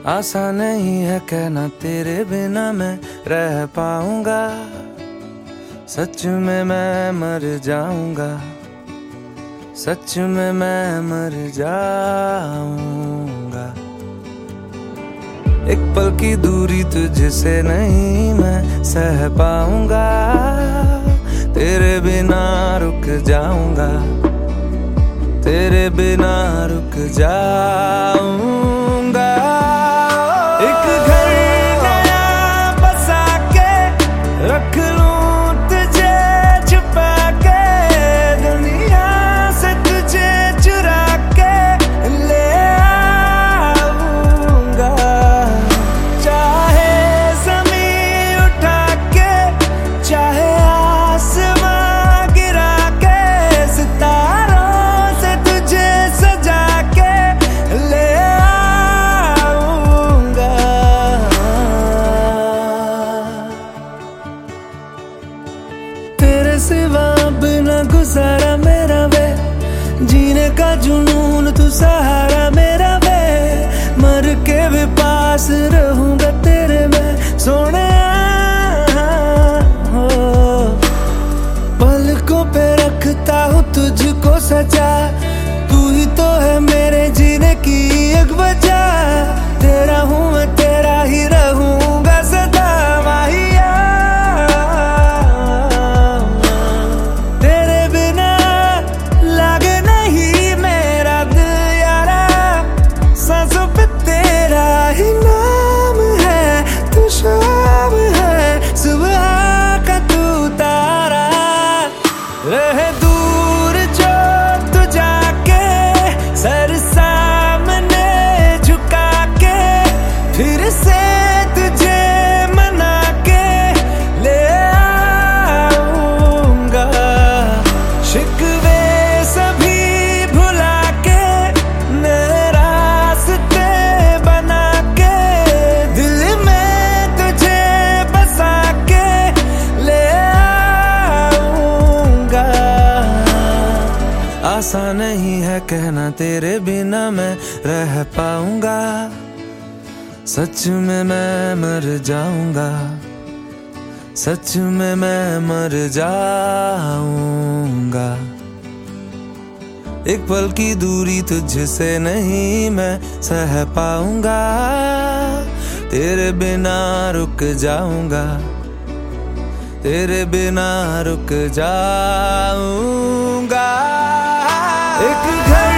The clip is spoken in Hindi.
आसान नहीं है कहना तेरे बिना मैं रह पाऊंगा। सच में मैं मर जाऊंगा, सच में मैं मर जाऊंगा। एक पल की दूरी तुझसे नहीं मैं सह पाऊंगा। तेरे बिना रुक जाऊंगा, तेरे बिना रुक जाऊंगा। एक घर नया बसा के रख लूं तुझे छुपा के, दुनिया से तुझे चुरा के ले आऊंगा। चाहे ज़मीन उठा के, चाहे आसमां गिरा के, सितारों से तुझे सजा के ले आऊंगा। तेरे सिवा बिना गुजारा मेरा वे, जीने का जुनून तू सहारा मेरा वे। मर के भी पास रहूंगा तेरे मैं सोने हो। पलकों पे रखता हूँ तुझको सजा, तू ही तो है मेरे जीने की एक वजह। तेरा हूँ मैं, तेरा ही रहूंगा सदा माहिया। तेरे बिना लागे नहीं मेरा दिल यारा, सांसों पे तेरा ही नाम है। तू शाम है, सुबह का तू तारा। रहे दूर जो तू जाके, सर सामने झुका के, फिर से तुझे मना के ले आऊंगा। शिकवे सभी भुला के, नए रास्ते बना के, दिल में तुझे बसा के ले आऊंगा। आसान नहीं है कहना तेरे बिना मैं रह पाऊंगा। सच में मैं मर जाऊंगा, सच में मैं मर जाऊंगा। एक पल की दूरी तुझसे नहीं मैं सह पाऊंगा। तेरे बिना रुक जाऊंगा, तेरे बिना रुक जाऊंगा। एक घर